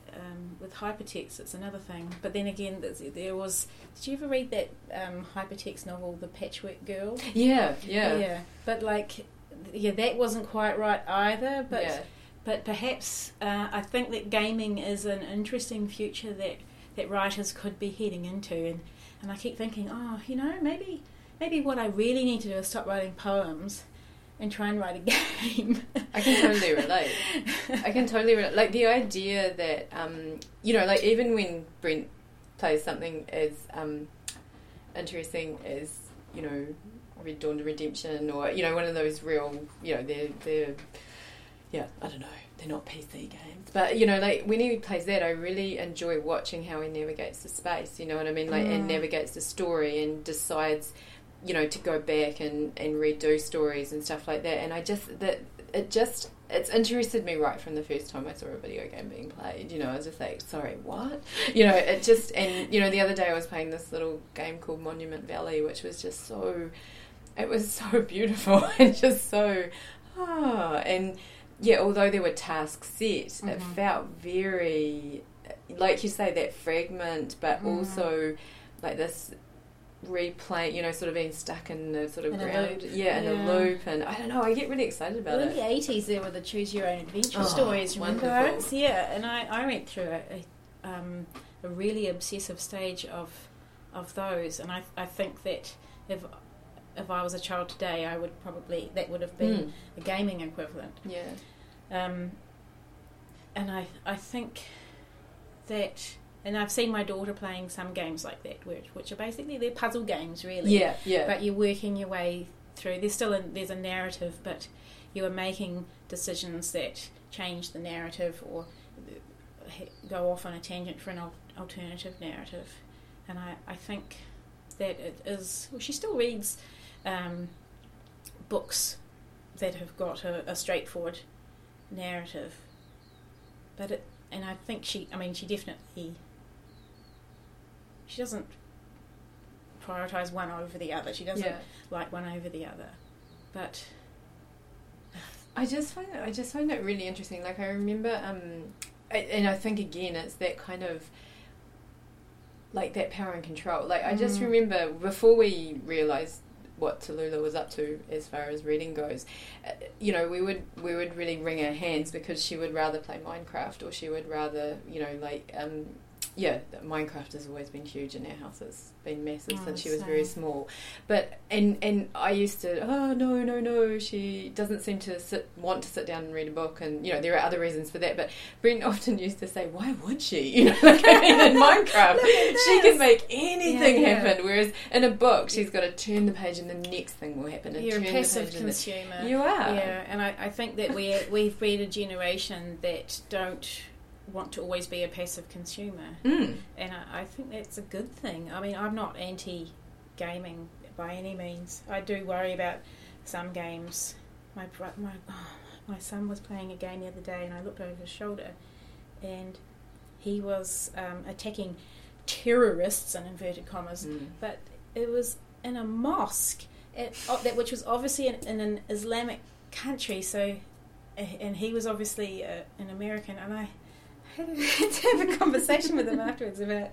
um, with hypertext, it's another thing. But then again, there was. Did you ever read that um, hypertext novel, The Patchwork Girl? Yeah, yeah, yeah. But like, yeah, that wasn't quite right either. But yeah. but perhaps uh, I think that gaming is an interesting future that, that writers could be heading into, and, and I keep thinking, oh, you know, maybe maybe what I really need to do is stop writing poems and try and write a game. I can totally relate. I can totally relate. Like the idea that, um, you know, like even when Brent plays something as um, interesting as, you know, Red Dawn Redemption, or, you know, one of those real, you know, they're, they're, yeah, I don't know, they're not P C games. But, you know, like when he plays that, I really enjoy watching how he navigates the space, you know what I mean? Like, mm. and navigates the story and decides, you know, to go back and, and redo stories and stuff like that. And I just, that it just, it's interested me right from the first time I saw a video game being played. You know, I was just like, sorry, what? You know, it just, and, you know, the other day I was playing this little game called Monument Valley, which was just so, it was so beautiful and just so, ah, and yeah, although there were tasks set, mm-hmm. it felt very, like you say, that fragment, but mm. also like this replay, you know, sort of being stuck in the sort of in ground, yeah, in yeah. a loop, and I don't know, I get really excited about well, it. In the eighties, there were the choose your own adventure oh, stories, remember? Wonderful. Yeah, and I, I went through a, a, um, a really obsessive stage of of those, and I I think that if if I was a child today, I would probably that would have been mm. a gaming equivalent. Yeah, um, and I I think that. And I've seen my daughter playing some games like that, which, which are basically they're puzzle games, really. Yeah, yeah. But you're working your way through. There's still a, there's a narrative, but you are making decisions that change the narrative or go off on a tangent for an al- alternative narrative. And I, I think that it is. Well, she still reads um, books that have got a, a straightforward narrative, but it. And I think she. I mean, she definitely. She doesn't prioritise one over the other. She doesn't yeah. like one over the other. But I just find it, I just find it really interesting. Like I remember, um, I, and I think again, it's that kind of like that power and control. Like I just mm. remember before we realised what Tallulah was up to as far as reading goes, uh, you know, we would we would really wring our hands because she would rather play Minecraft, or she would rather, you know, like um, yeah, Minecraft has always been huge in our house. It's been massive oh, since she was same. very small. But and and I used to oh no no no she doesn't seem to sit want to sit down and read a book, and you know there are other reasons for that. But Brent often used to say, why would she? You know, like I mean, in Minecraft she can make anything yeah, yeah. happen, whereas in a book she's got to turn the page and the next thing will happen. And You're turn a passive the consumer. The, you are. Yeah, and I, I think that we we've bred a generation that don't want to always be a passive consumer, mm. and I, I think that's a good thing. I mean, I'm not anti-gaming by any means. I do worry about some games. My my oh, my son was playing a game the other day, and I looked over his shoulder, and he was um, attacking terrorists in inverted commas, mm. but it was in a mosque, at, that which was obviously in, in an Islamic country. So, and he was obviously uh, an American, and I. I had to have a conversation with him afterwards about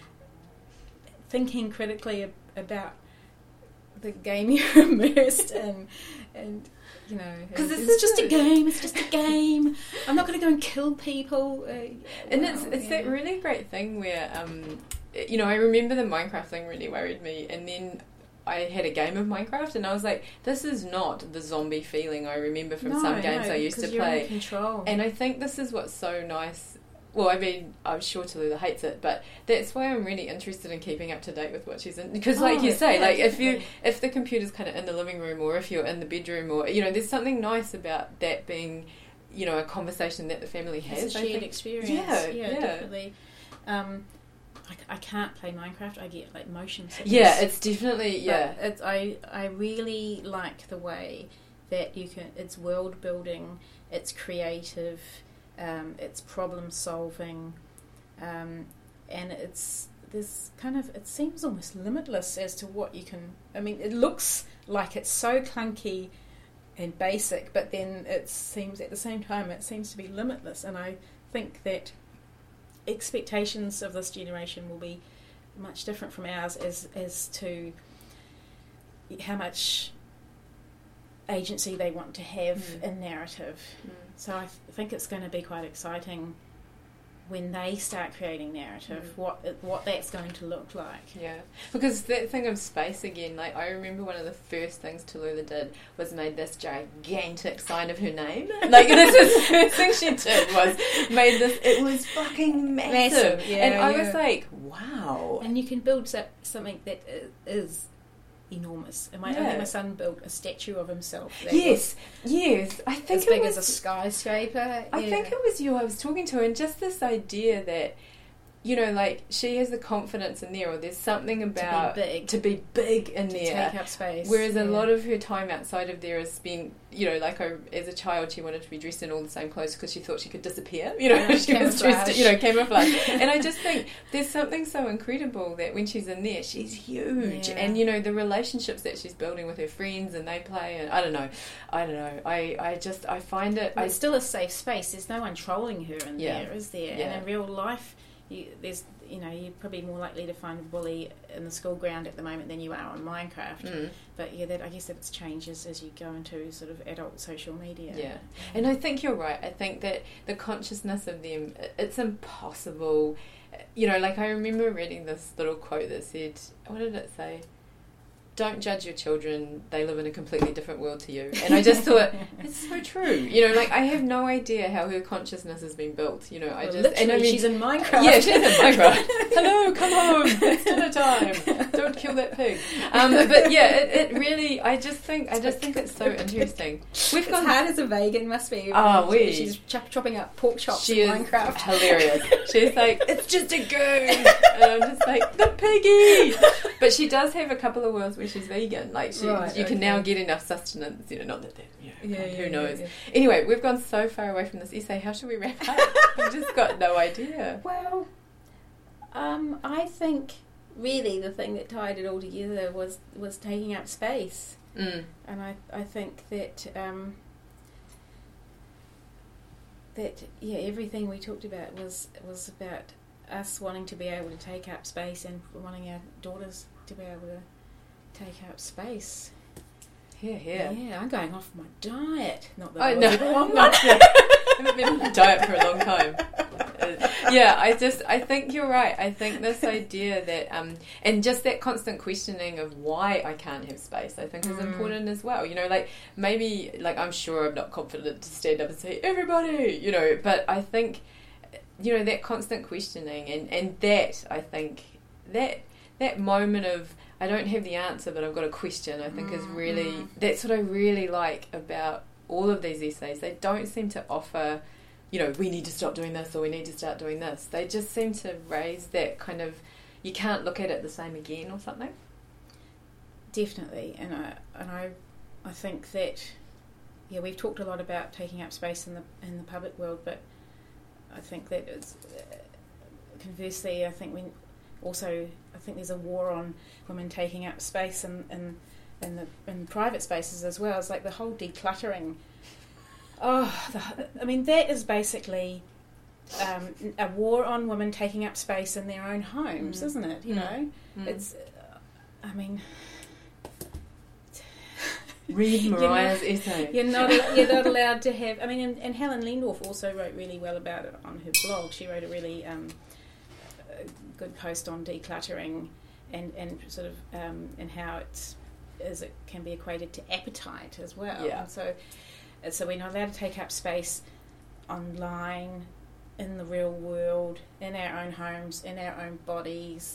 thinking critically ab- about the game you're immersed in, and you know, because it's, it's, it's just a game. It's just a game. I'm not going to go and kill people. Uh, and wow, it's it's yeah. that really great thing where, um, you know, I remember the Minecraft thing really worried me, and then I had a game of Minecraft, and I was like, this is not the zombie feeling I remember from no, some games no, I used to you're play. In control. And I think this is what's so nice. Well, I mean, I'm sure Tallulah hates it, but that's why I'm really interested in keeping up to date with what she's in. Because, like oh, you say, yeah, like definitely. if you if the computer's kind of in the living room, or if you're in the bedroom, or you know, there's something nice about that being, you know, a conversation that the family has. It's a shared experience. Yeah, yeah, yeah. definitely. Um, I, I can't play Minecraft. I get like motion sickness. Yeah, it's definitely yeah. But it's, I I really like the way that you can. It's world building. It's creative. Um, it's problem solving, um, and it's there's kind of it seems almost limitless as to what you can. I mean, it looks like it's so clunky and basic, but then it seems at the same time it seems to be limitless. And I think that expectations of this generation will be much different from ours as as to how much agency they want to have mm. in narrative. Mm. So I th- think it's going to be quite exciting when they start creating narrative, mm. what it, what that's going to look like. Yeah, because that thing of space again, like I remember one of the first things Tallulah did was made this gigantic sign of her name. Like this is the first thing she did was made this, it was fucking massive. massive. Yeah, and I yeah. was like, wow. And you can build something that is enormous. And my, yeah. I think my son built a statue of himself. Yes, yes. I think as it big was as a skyscraper. I yeah. think it was you I was talking to, and just this idea that, you know, like she has the confidence in there, or there's something about to be big, to be big in to there, take up space. Whereas yeah. a lot of her time outside of there is spent, you know, like I, as a child, she wanted to be dressed in all the same clothes because she thought she could disappear. You know, yeah, she was dressed, you know, camouflage. And I just think there's something so incredible that when she's in there, she's huge, yeah. and you know the relationships that she's building with her friends, and they play, and I don't know, I don't know. I, I just I find it. But I, it's still a safe space. There's no one trolling her in yeah. there, is there? Yeah. And in real life, you, there's you know you're probably more likely to find a bully in the school ground at the moment than you are on Minecraft. Mm. But yeah, that I guess that it's changes as you go into sort of adult social media. Yeah, and I think you're right. I think that the consciousness of them, it's impossible. You know, like I remember reading this little quote that said, what did it say? Don't judge your children, they live in a completely different world to you. And I just thought, it's so true. You know, like I have no idea how her consciousness has been built. You know, I well, just... Literally, and I mean, she's in Minecraft. Yeah, she's in Minecraft. Hello, come home, it's dinner time. Don't kill that pig. Um, but yeah, it, it really, I just think, I just think it's so interesting. We've It's got hard as a vegan, must be. Oh, we. She's chop, chopping up pork chops she in is Minecraft. Hilarious. She's like, it's just a goon. And I'm just like, the piggy. But she does have a couple of worlds where she's vegan. Like, she, right, you okay. can now get enough sustenance. You know, not that, that you know, yeah, God, who yeah, knows. Yeah, yeah. Anyway, we've gone so far away from this essay. How should we wrap up? We've just got no idea. Well, um, I think really the thing that tied it all together was, was taking up space. Mm. And I, I think that um, that yeah, everything we talked about was was about us wanting to be able to take up space and wanting our daughters to be able to take up space. Yeah, yeah. Yeah, I'm going off my diet. Not that Oh, I was no. ever on one. I haven't been on a diet for a long time. Uh, yeah, I just, I think you're right. I think this idea that, um, and just that constant questioning of why I can't have space, I think is Mm. important as well. You know, like maybe, like I'm sure I'm not confident to stand up and say, everybody, you know, but I think, you know, that constant questioning and, and that, I think, that, that moment of, I don't have the answer, but I've got a question, I think is really, Mm. that's what I really like about all of these essays. They don't seem to offer, you know, we need to stop doing this or we need to start doing this. They just seem to raise that kind of, you can't look at it the same again or something. Definitely, and I and I, I think that, yeah, we've talked a lot about taking up space in the in the public world, but I think that it's, uh, conversely, I think we also, I think there's a war on women taking up space in in, in the in private spaces as well. It's like the whole decluttering. Oh, the, I mean, that is basically um, a war on women taking up space in their own homes, mm. isn't it? You mm. know, mm. it's. Uh, I mean. Read Mariah's you're not, essay. You're not, you're not allowed to have... I mean, and, and Helen Lindorf also wrote really well about it on her blog. She wrote a really um, a good post on decluttering and, and sort of um, and how it's, as it can be equated to appetite as well. Yeah. And so, so we're not allowed to take up space online, in the real world, in our own homes, in our own bodies.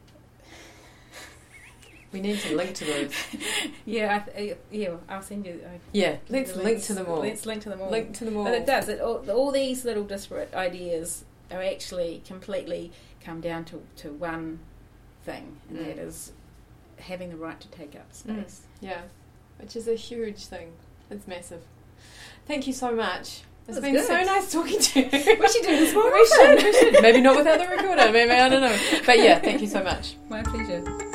We need to link to those. yeah, I th- yeah, I'll send you. Uh, yeah, let's the link links. to them all. Let's link to them all. Link to them all. But it does. It all, all these little disparate ideas are actually completely come down to, to one thing, and Mm. that is having the right to take up space. Mm. Yeah, which is a huge thing. It's massive. Thank you so much. It's been good. so nice talking to you. We should do this more we often. should, we should. Maybe not without the recorder. Maybe, I don't know. But yeah, thank you so much. My pleasure.